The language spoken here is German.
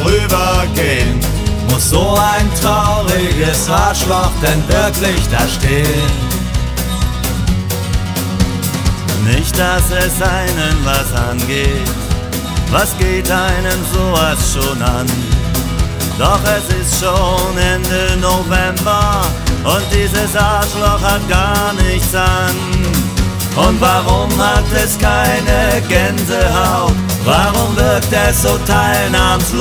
vorübergehen. Muss so ein trauriges Arschloch denn wirklich da stehen? Nicht, dass es einen was angeht, was geht einen sowas schon an? Doch es ist schon Ende November und dieses Arschloch hat gar nichts an. Und warum hat es keine Gänsehaut? Warum wirkt es so teilnahmslos?